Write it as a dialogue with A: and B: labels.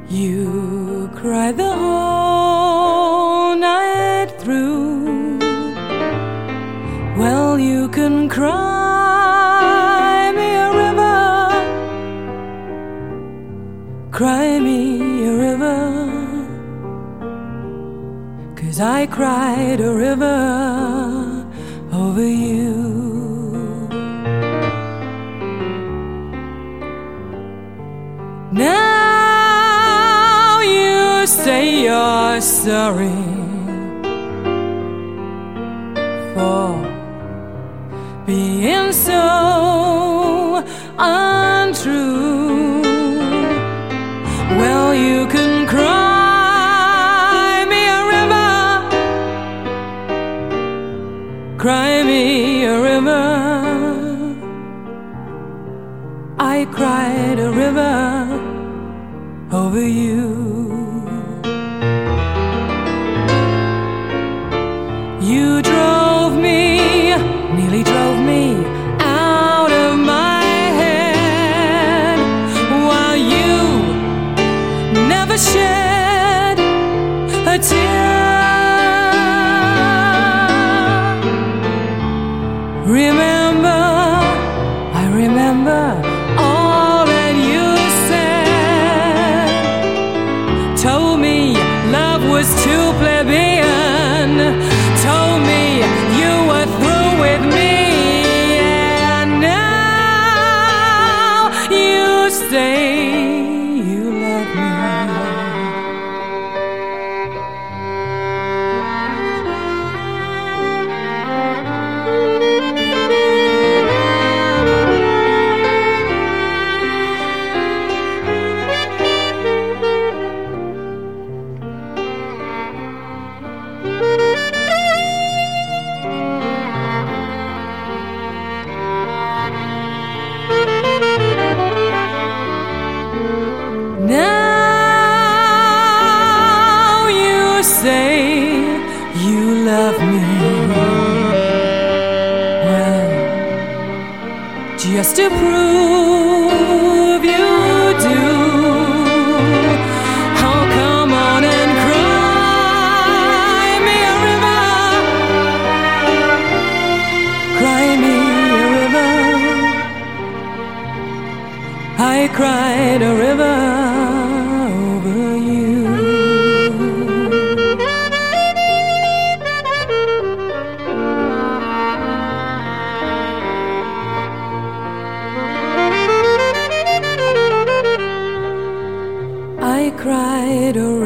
A: You cried the whole night through. Well, you can cry me a river, cry me a river, 'cause I cried a river over you. Now you say you're sorry for being so untrue. Well, you can cry me a river, cry me a river. I cried a river over you. You drove me, nearly drove me out of my head, while you never shed a tear. Remember, I remember all that you said. Told me love was too plebeian. Told me you were through with me. And now you say you love me. Now you say you love me. Well, just to prove you do, oh, come on and cry me a river, cry me a river. I cried a river over you. I cried a